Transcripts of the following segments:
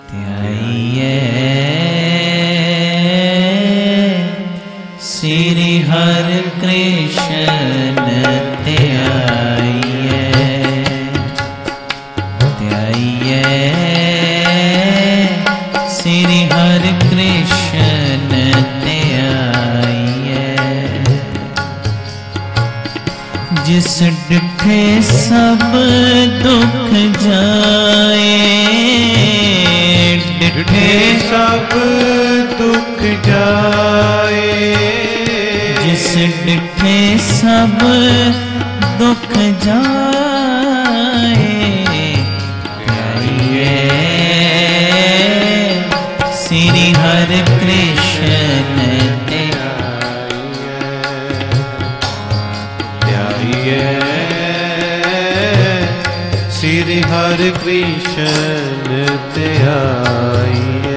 ध्याइए श्री हरि कृष्ण ध्याइए, ध्याइए श्री हरि कृष्ण ध्याइए। जिस डिठे सब दुख जाए, डिठे सब दुख जाए। जिस डिठे सब दुख जाए, ध्याइए श्री हरि कृष्ण ध्याइए श्री हरि कृष्ण ध्याइए।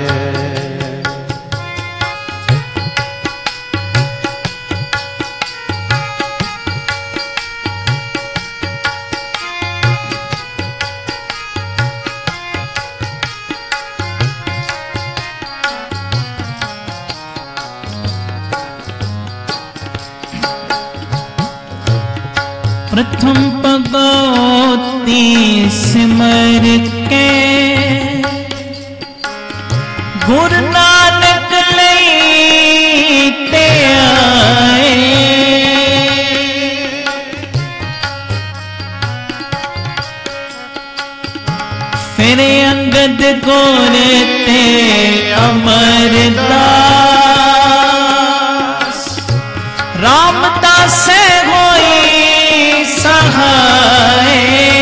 प्रथम भगवती सिमर के, गुरु नानक लैते आए। फिर अंगद गोर ते अमरदास, रामदास होई सहाय।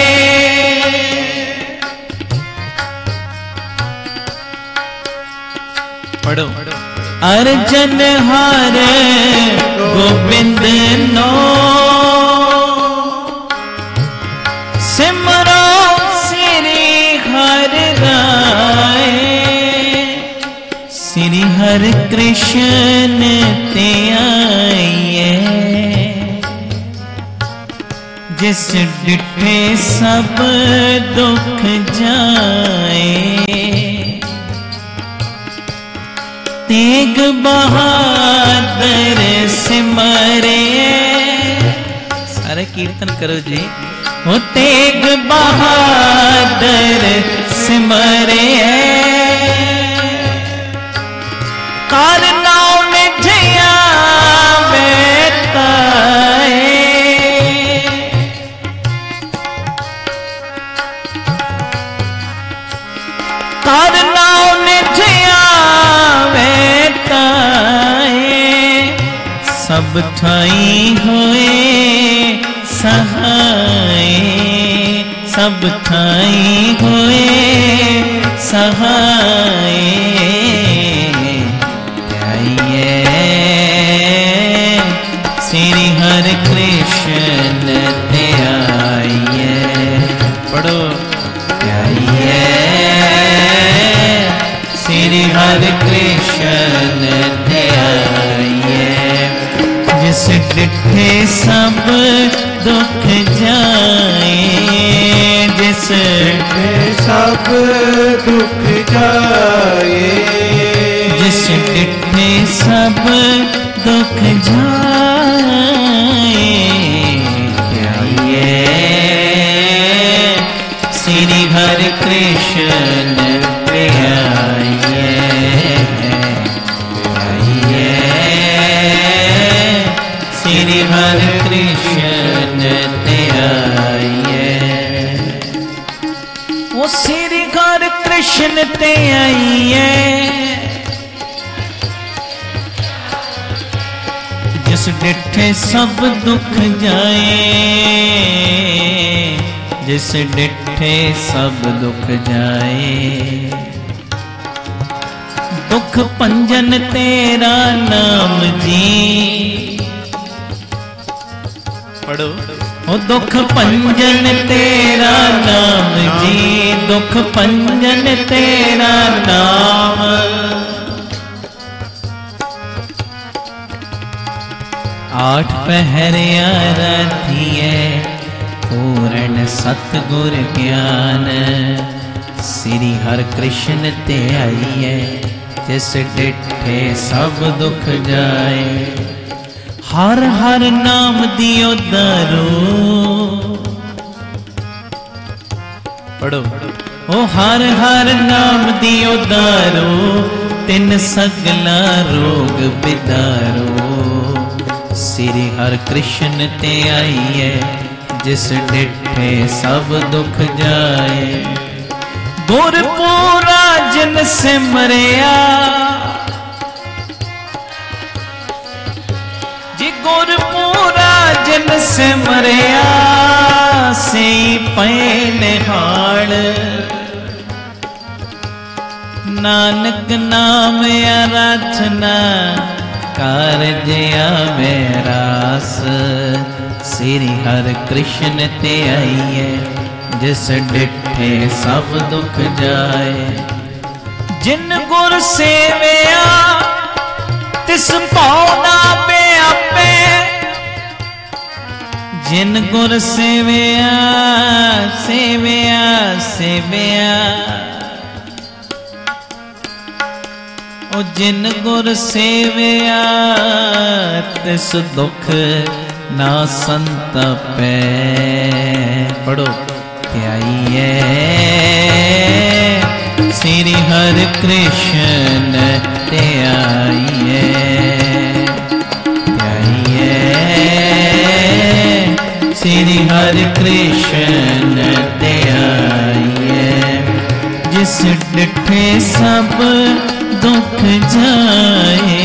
पढ़ो। अर्जन हर गोविंद नो, सिमरो श्री हरि राय। श्री हरि कृष्ण ते आइए, जिस डिठे सब दुख जाए। तेग बहादुर सिमरे, सारे कीर्तन करो जी। वो तेग बहादुर सिमरे, कारनाओं में जया बेताए। कारनाओं में जया बेताए। सब ठाई होए सहाय, सब ठाई होए सहाय। ध्याइए श्री हरि कृष्ण ध्याइए। पढ़ो। ध्याइए श्री हरि कृष्ण ध्याइए, जिस डिठे सब दुख जाए। जिस डिठे सब दुख जाए। जिस डिठे सब दुख जाए, ध्याइए श्री हरि कृष्ण ध्याइए। ध्याइए श्री हरि कृष्ण ध्याइए। वो श्री हरि कृष्ण ध्याइए, जिस डिठे सब दुख जाए। जिस डिठे सब दुख जाए। दुख पंजन तेरा नाम जी। पढ़ो। ओ दुख पंजन तेरा नाम जी, दुख पंजन तेरा नाम। आठ पहर आराधिए, पूर्ण सतगुर ज्ञान। श्री हर कृष्ण ते आइए, जिस डिठे सब दुख जाए। हर हर नाम दियो दारो, पढ़ो। ओ हर हर नाम दियो दारो, तिन सगला रोग बिदारो। श्री हर कृष्ण ते आइए, जिस डिठे सब दुख जाए। गुरपुरा जिन सिमरिया, जी गुरपुरा जिन सिमरिया, से पै निहाल। नानक नाम आराधना, कारज आवे रास। श्री हर कृष्ण ते आइए, जिस डिठे सब दुख जाए। जिन गुर सेवया, तिस पाउना पे आपे। जिन गुर सेवया, सेवया सेवया। ओ जिन गुर सेवया, तिस दुख ना संतपै। पढ़ो। ध्याइए श्री हर कृष्ण ते आइए। ध्याइए श्री हर कृष्ण ते आइए, जिस डिठे सब दुख जाए।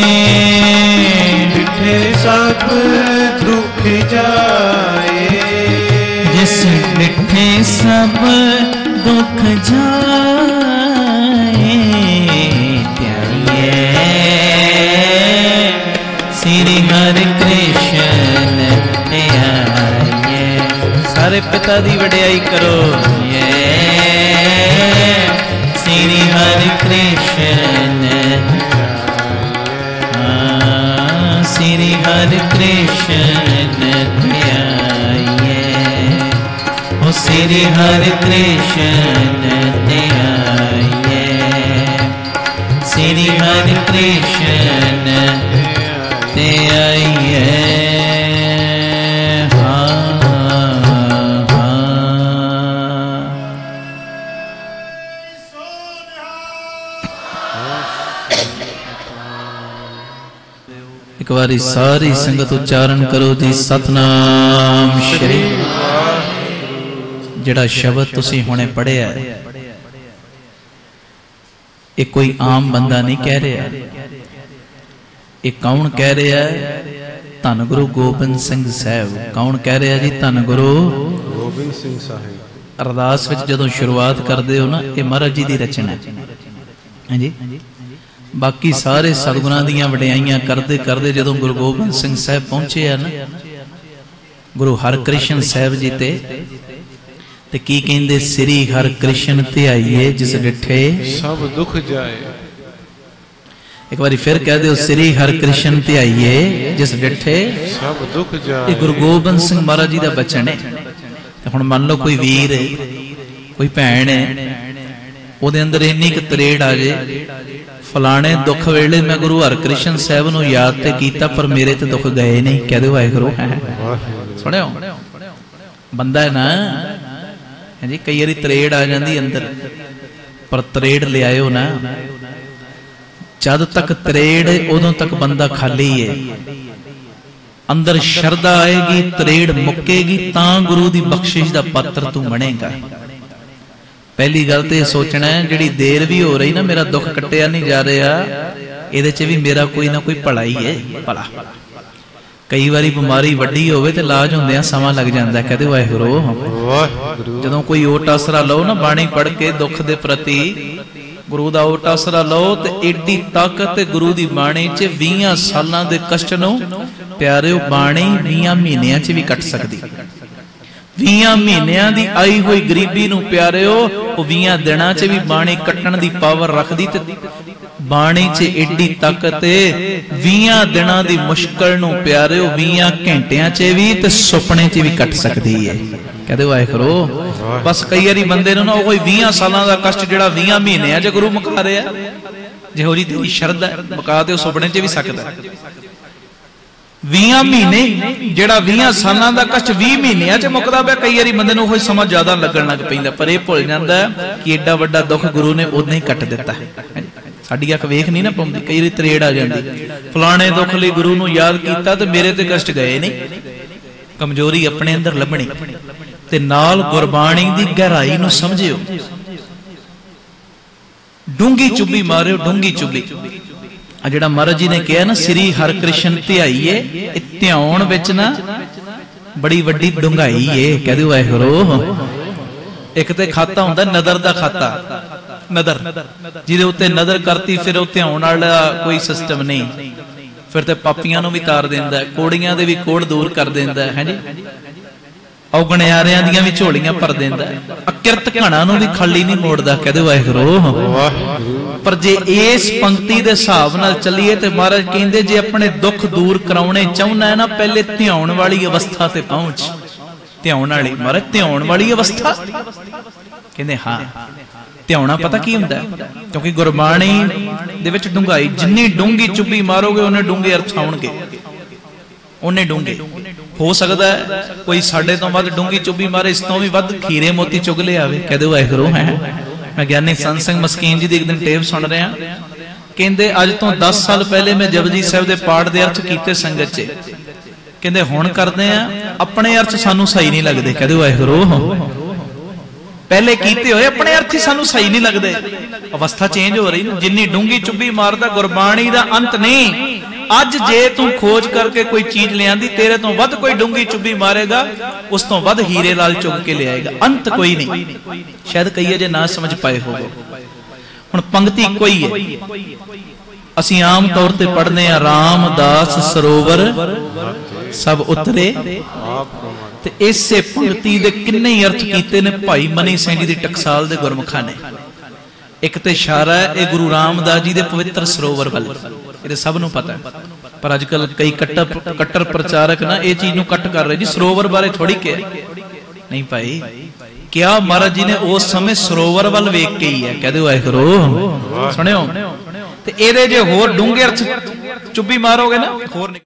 डिठे सब दुख जाए, जिस डिठे सब दुख जाए। ध्याइए श्री हर कृष्ण ते आइए। सारे पिता दी वडियाई करो। ये श्री हर कृष्ण, श्री हर कृष्ण ते आइए। ओ श्री हर कृष्ण ते आइए। श्री हर कृष्ण ते आइए। एक बारी सारी संगत उच्चारण करो जी, सतनाम श्री। ਜਿਹੜਾ ਸ਼ਬਦ ਤੁਸੀਂ ਹੁਣੇ ਪੜ੍ਹਿਆ, ਇਹ ਕੋਈ ਆਮ ਬੰਦਾ ਨਹੀਂ ਕਹਿ ਰਿਹਾ। ਇਹ ਕੌਣ ਕਹਿ ਰਿਹਾ? ਧੰਨ ਗੁਰੂ ਗੋਬਿੰਦ ਸਿੰਘ ਸਾਹਿਬ। ਕੌਣ ਕਹਿ ਰਿਹਾ ਜੀ? ਧੰਨ ਗੁਰੂ ਗੋਬਿੰਦ ਸਿੰਘ ਸਾਹਿਬ। ਅਰਦਾਸ ਵਿੱਚ ਜਦੋਂ ਸ਼ੁਰੂਆਤ ਕਰਦੇ ਹੋ ਨਾ, ਇਹ ਮਹਾਰਾਜ ਜੀ ਦੀ ਰਚਨਾ ਹੈ। ਹਾਂਜੀ, ਬਾਕੀ ਸਾਰੇ ਸਤਿਗੁਰਾਂ ਦੀਆਂ ਵਡਿਆਈਆਂ ਕਰਦੇ ਕਰਦੇ ਜਦੋਂ ਗੁਰੂ ਗੋਬਿੰਦ ਸਿੰਘ ਸਾਹਿਬ ਪਹੁੰਚੇ ਆ ਨਾ, ਗੁਰੂ ਹਰਕ੍ਰਿਸ਼ਨ ਸਾਹਿਬ ਜੀ ਤੇ ਕੀ ਕਹਿੰਦੇ? ਸ੍ਰੀ ਹਰ ਕ੍ਰਿਸ਼ਨ ਧਿਆਈਏ, ਜਿਸ ਡਿਠੇ ਸਭ ਦੁੱਖ ਜਾਏ। ਇੱਕ ਵਾਰੀ ਫਿਰ ਕਹਿ ਦਿਓ, ਸ੍ਰੀ ਹਰ ਕ੍ਰਿਸ਼ਨ ਧਿਆਈਏ, ਜਿਸ ਡਿਠੇ ਸਭ ਦੁੱਖ ਜਾਏ। ਇਹ ਗੁਰੂ ਗੋਬਿੰਦ ਸਿੰਘ ਮਹਾਰਾਜ ਜੀ ਦਾ ਬਚਨ ਹੈ। ਤੇ ਹੁਣ ਮੰਨ ਲਓ ਕੋਈ ਵੀਰ ਹੈ, ਕੋਈ ਭੈਣ ਹੈ, ਉਹਦੇ ਅੰਦਰ ਇੰਨੀ ਕੁ ਤਰੇੜ ਆ ਜੇ, ਫਲਾਣੇ ਦੁੱਖ ਵੇਲੇ ਮੈਂ ਗੁਰੂ ਹਰਕ੍ਰਿਸ਼ਨ ਸਾਹਿਬ ਨੂੰ ਯਾਦ ਤੇ ਕੀਤਾ, ਪਰ ਮੇਰੇ ਤੇ ਦੁੱਖ ਗਏ ਨਹੀਂ। ਕਹਿ ਦਿਓ ਵਾਹਿਗੁਰੂ। ਸੁਣਿਓ, ਬੰਦਾ ਹੈ ਨਾ ਜੀ, ਕਈ ਵਾਰੀ ਤਰੇੜ ਆ ਜਾਂਦੀ ਅੰਦਰ, ਪਰ ਤਰੇੜ ਲਿਆਇਓ ਨਾ। ਜਦ ਤੱਕ ਤਰੇੜ ਉਦੋਂ ਤੱਕ ਬੰਦਾ ਖਾਲੀ ਹੈ। ਅੰਦਰ ਸ਼ਰਧਾ ਆਏਗੀ, ਤਰੇੜ ਮੁੱਕੇਗੀ, ਤਾਂ ਗੁਰੂ ਦੀ ਬਖਸ਼ਿਸ਼ ਦਾ ਪਾਤਰ ਤੂੰ ਬਣੇਗਾ। ਪਹਿਲੀ ਗੱਲ ਤੇ ਸੋਚਣਾ ਹੈ, ਜਿਹੜੀ ਦੇਰ ਵੀ ਹੋ ਰਹੀ ਨਾ, ਮੇਰਾ ਦੁੱਖ ਕੱਟਿਆ ਨਹੀਂ ਜਾ ਰਿਹਾ, ਇਹਦੇ 'ਚ ਵੀ ਮੇਰਾ ਕੋਈ ਨਾ ਕੋਈ ਭਲਾ ਹੀ ਹੈ। ਭਲਾ ਕਈ ਵਾਰੀ ਬਿਮਾਰੀ ਵੱਡੀ ਹੋਵੇ ਤੇ ਇਲਾਜ ਹੁੰਦਿਆਂ ਸਮਾਂ ਲੱਗ ਜਾਂਦਾ। ਕਹਦੇ ਵਾਹਿਗੁਰੂ। ਜਦੋਂ ਕੋਈ ਓਟ ਆਸਰਾ ਲਓ ਨਾ, ਬਾਣੀ ਪੜ੍ਹ ਕੇ ਦੁੱਖ ਦੇ ਪ੍ਰਤੀ ਗੁਰੂ ਦਾ ਓਟ ਆਸਰਾ ਲਓ, ਤੇ ਏਡੀ ਤਾਕਤ ਤੇ ਗੁਰੂ ਦੀ ਬਾਣੀ 'ਚ 20 ਸਾਲਾਂ ਦੇ ਕਸ਼ਟ ਨੂੰ ਪਿਆਰਿਓ, ਬਾਣੀ 20 ਮਹੀਨਿਆਂ 'ਚ ਵੀ ਕੱਟ ਸਕਦੀ। 20 ਮਹੀਨਿਆਂ ਦੀ ਆਈ ਹੋਈ ਗਰੀਬੀ ਨੂੰ ਪਿਆਰਿਓ, ਉਹ 20 ਦਿਨਾਂ 'ਚ ਵੀ ਬਾਣੀ ਕੱਟਣ ਦੀ ਪਾਵਰ ਰੱਖਦੀ। ਤੇ ਬਾਣੀ 'ਚ ਏਡੀ ਤਾਕਤ ਏ, 20 ਦਿਨਾਂ ਦੀ ਮੁਸ਼ਕਲ ਨੂੰ ਪਿਆਰਿਓ 20 ਘੰਟਿਆਂ 'ਚ ਵੀ ਤੇ ਸੁਪਨੇ 'ਚ ਵੀ ਕੱਟ ਸਕਦੀ ਹੈ। ਕਹਦੇ ਵਾਹਿਗੁਰੂ। ਬਸ ਕਈ ਵਾਰੀ ਬੰਦੇ ਨੂੰ ਨਾ ਕੋਈ 20 ਸਾਲਾਂ ਦਾ ਕਸ਼ਟ ਜਿਹੜਾ 20 ਮਹੀਨਿਆਂ 'ਚ ਗੁਰੂ ਮੁਕਾ ਰਿਹਾ, ਜਿਹੋ ਜੀ ਤੇਰੀ ਸ਼ਰਧਾ ਮੁਕਾ ਤੇ ਉਹ ਸੁਪਨੇ 'ਚ ਵੀ ਸਕਦਾ। 20 ਮਹੀਨੇ ਜਿਹੜਾ 20 ਸਾਲਾਂ ਦਾ ਕਸ਼ਟ 20 ਮਹੀਨਿਆਂ 'ਚ ਮੁੱਕਦਾ ਪਿਆ। ਕਈ ਵਾਰੀ ਬੰਦੇ ਨੂੰ ਉਹ ਸਮਾਂ ਜ਼ਿਆਦਾ ਲੱਗਣ ਲੱਗ ਪੈਂਦਾ, ਪਰ ਇਹ ਭੁੱਲ ਜਾਂਦਾ ਕਿ ਏਡਾ ਵੱਡਾ ਦੁੱਖ ਗੁਰੂ ਨੇ ਉਦੋਂ ਹੀ ਕੱਟ ਦਿੱਤਾ ਹੈ। ਸਾਡੀ ਅੱਖ ਵੇਖ ਨਹੀਂ ਨਾ ਪਾਉਂਦੀ, ਕਈ ਵਾਰੀ ਤਰੇੜ ਆ ਜਾਂਦੀ, ਫਲਾਣੇ ਦੁੱਖ ਲਈ ਗੁਰੂ ਨੂੰ ਯਾਦ ਕੀਤਾ ਤੇ ਮੇਰੇ ਤੇ ਕਸ਼ਟ ਗਏ ਨਹੀਂ। ਕਮਜ਼ੋਰੀ ਆਪਣੇ ਅੰਦਰ ਲੱਭਣੀ ਤੇ ਨਾਲ ਗੁਰਬਾਣੀ ਦੀ ਗਹਿਰਾਈ ਨੂੰ ਸਮਝਿਓ। ਡੂੰਗੀ ਚੁੱਭੀ ਮਾਰਿਓ, ਡੂੰਗੀ ਚੁੱਭੀ। ਆ ਜਿਹੜਾ ਮਹਾਰਾਜ ਜੀ ਨੇ ਕਿਹਾ ਨਾ ਸ੍ਰੀ ਹਰਿਕ੍ਰਿਸ਼ਨ ਧਿਆਈਏ, ਇਹ ਧਿਆਉਣ ਵਿੱਚ ਨਾ ਬੜੀ ਵੱਡੀ ਡੂੰਘਾਈ ਏ। ਕਹਿ ਦਿਓ ਵਾਹਿਗੁਰੂ। ਇੱਕ ਤੇ ਖਾਤਾ ਹੁੰਦਾ ਨਦਰ ਦਾ ਖਾਤਾ, ਨਦਰ ਜਿਹਦੇ ਉੱਤੇ ਨਦਰ ਕਰਤੀ, ਫਿਰ ਉਹ ਧਿਆਉਣ ਵਾਲਾ ਕੋਈ ਸਿਸਟਮ ਨਹੀਂ, ਫਿਰ ਤੇ ਪਾਪੀਆਂ ਨੂੰ ਵੀ ਤਾਰ ਦਿੰਦਾ, ਕੋੜੀਆਂ ਦੇ ਵੀ ਕੋੜ ਦੂਰ ਕਰ ਦਿੰਦਾ ਹੈ ਜੀ, ਔਗਣਿਆਰਿਆਂ ਦੀਆਂ ਵੀ ਝੋਲੀਆਂ ਭਰ ਦਿੰਦਾ, ਅਕਿਰਤ ਘਣਾ ਨੂੰ ਵੀ ਖਾਲੀ ਨਹੀਂ ਮੋੜਦਾ। ਕਹਦੇ ਵਾਹਿਗੁਰੂ। ਪਰ ਜੇ ਇਸ ਪੰਕਤੀ ਦੇ ਹਿਸਾਬ ਨਾਲ ਚੱਲੀਏ ਤੇ ਮਹਾਰਾਜ ਕਹਿੰਦੇ ਜੇ ਆਪਣੇ ਦੁੱਖ ਦੂਰ ਕਰਾਉਣੇ ਚਾਹੁੰਦਾ ਹੈ ਨਾ, ਪਹਿਲੇ ਧਿਆਉਣ ਵਾਲੀ ਅਵਸਥਾ ਤੇ ਪਹੁੰਚ। ਧਿਆਉਣ ਵਾਲੀ ਮਹਾਰਾਜ, ਧਿਆਉਣ ਵਾਲੀ ਅਵਸਥਾ ਕਹਿੰਦੇ ਹਾਂ। ਧਿਆਉਣਾ ਪਤਾ ਕੀ ਹੁੰਦਾ, ਕਿਉਂਕਿ ਗੁਰਬਾਣੀ ਦੇ ਵਿੱਚ ਡੂੰਘਾਈ, ਜਿੰਨੀ ਡੂੰਘੀ ਚੁੱਭੀ ਮਾਰੋਗੇ ਉਹਨੇ ਡੂੰਘੇ ਅਰਥ ਆਉਣਗੇ, ਉਹਨੇ ਡੂੰਘੇ। ਹੋ ਸਕਦਾ ਕੋਈ ਸਾਡੇ ਤੋਂ ਵੱਧ ਡੂੰਘੀ ਚੁੱਭੀ ਮਾਰੇ, ਇਸ ਤੋਂ ਵੀ ਵੱਧ ਖੀਰੇ ਮੋਤੀ ਚੁਗ ਲਿਆਵੇ। ਕਹਦੇ ਵਾਹਿਗੁਰੂ। ਹੈ ਮੈਂ ਗਿਆਨੀ ਸੰਤ ਸਿੰਘ ਮਸਕੀਨ ਜੀ ਦੀ ਇੱਕ ਦਿਨ ਟੇਪ ਸੁਣ ਰਿਹਾ, ਕਹਿੰਦੇ ਅੱਜ ਤੋਂ 10 ਸਾਲ ਪਹਿਲੇ ਮੈਂ ਜਪਜੀ ਸਾਹਿਬ ਦੇ ਪਾਠ ਦੇ ਅਰਥ ਕੀਤੇ ਸੰਗਤ 'ਚ, ਕਹਿੰਦੇ ਹੁਣ ਕਰਦੇ ਆ ਆਪਣੇ ਅਰਥ ਸਾਨੂੰ ਸਹੀ ਨਹੀਂ ਲੱਗਦੇ। ਕਹਦੇ ਵਾਹਿਗੁਰੂ। ਪਹਿਲੇ ਕੀਤੇ ਹੋਏ ਆਪਣੇ ਅਰਥ ਹੀ ਸਾਨੂੰ ਸਹੀ ਨਹੀਂ ਲੱਗਦੇ। ਅਵਸਥਾ ਚੇਂਜ ਹੋ ਰਹੀ ਨਾ, ਜਿੰਨੀ ਡੂੰਗੀ ਚੁੱਭੀ ਮਾਰਦਾ ਗੁਰਬਾਣੀ ਦਾ ਅੰਤ ਨਹੀਂ। ਅੱਜ ਜੇ ਤੂੰ ਖੋਜ ਕਰਕੇ ਕੋਈ ਚੀਜ਼ ਲਿਆਂਦੀ, ਤੇਰੇ ਤੋਂ ਵੱਧ ਕੋਈ ਡੂੰਗੀ ਚੁੱਭੀ ਮਾਰੇਗਾ, ਉਸ ਤੋਂ ਵੱਧ ਹੀਰੇ ਲਾਲ ਚੁੱਕ ਕੇ ਲਿਆਏਗਾ। ਅੰਤ ਕੋਈ ਨਹੀਂ। ਸ਼ਾਇਦ ਕਈ ਅਜੇ ਨਾ ਸਮਝ ਪਾਏ ਹੋਵੋ। ਹੁਣ ਪੰਕਤੀ ਇੱਕੋ ਹੀ ਹੈ। ਅਸੀਂ ਆਮ ਤੌਰ ਤੇ ਪੜ੍ਹਦੇ ਆ ਰਾਮਦਾਸ ਸਰੋਵਰ ਸਭ ਉਤਰੇ, ਤੇ ਇਸੇ ਪੰਕਤੀ ਦੇ ਕਿੰਨੇ ਹੀ ਅਰਥ ਕੀਤੇ ਨੇ ਭਾਈ ਮਨੀ ਸਿੰਘ ਜੀ ਦੀ ਟਕਸਾਲ ਦੇ ਗੁਰਮੁਖਾਂ ਨੇ। ਇੱਕ ਤੇ ਇਸ਼ਾਰਾ ਹੈ ਇਹ ਗੁਰੂ ਰਾਮਦਾਸ ਜੀ ਦੇ ਪਵਿੱਤਰ ਸਰੋਵਰ ਵੱਲ, ਇਹ ਤੇ ਸਭ ਨੂੰ ਪਤਾ ਹੈ। ਪਰ ਅੱਜ ਕੱਲ ਕਈ ਕੱਟਰ ਪ੍ਰਚਾਰਕ ਨਾ ਇਹ ਚੀਜ਼ ਨੂੰ ਕੱਟ ਕਰ ਰਹੇ ਜੀ, ਸਰੋਵਰ ਬਾਰੇ ਥੋੜੀ ਕਿਹਾ। ਨਹੀਂ ਭਾਈ, ਕਿਹਾ ਮਹਾਰਾਜ ਜੀ ਨੇ ਉਸ ਸਮੇਂ ਸਰੋਵਰ ਵੱਲ ਵੇਖ ਕੇ ਹੀ ਹੈ। ਕਹਦੇ ਵਾਹਿਗੁਰੂ। ਸੁਣਿਓ। ਤੇ ਇਹਦੇ ਜੇ ਹੋਰ ਡੂੰਘੇ ਅਰਥ ਚੁੱਭੀ ਮਾਰੋਗੇ ਨਾ, ਹੋਰ